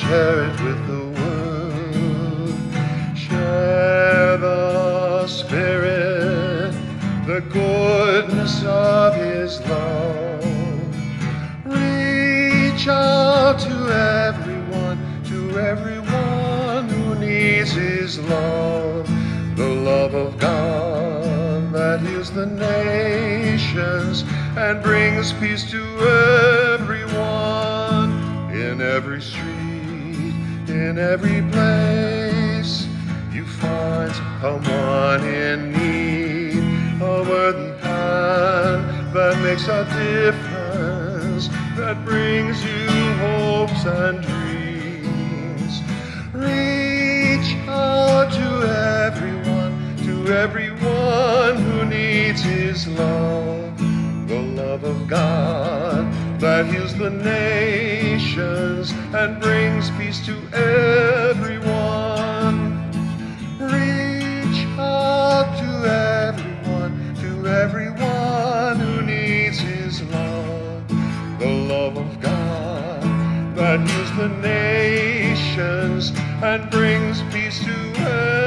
share it with the world. Share the Spirit, the goodness of His love. Reach out to everyone who needs His love. The love of God that heals the nations and brings peace to everyone. In every street, in every place, you find someone in need. A worthy hand that makes a difference, that brings you hopes and dreams. Reach out to everyone who needs His love. The love of God that heals the nations and brings peace to everyone. Reach out to everyone who needs His love. The love of God that heals the nations and brings peace to everyone.